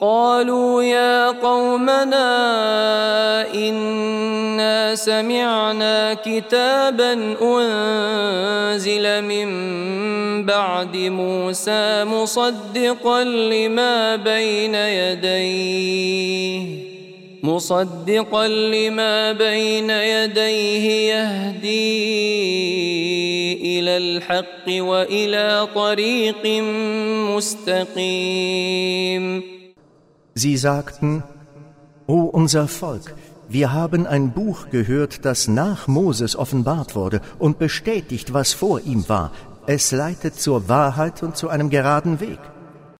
قالوا يا قومنا إنا سمعنا كتابا أنزل من بعد موسى مصدقا لما بين يديه يهدي إلى الحق وإلى طريق مستقيم. Sie sagten: O unser Volk, wir haben ein Buch gehört, das nach Moses offenbart wurde und bestätigt, was vor ihm war. Es leitet zur Wahrheit und zu einem geraden Weg.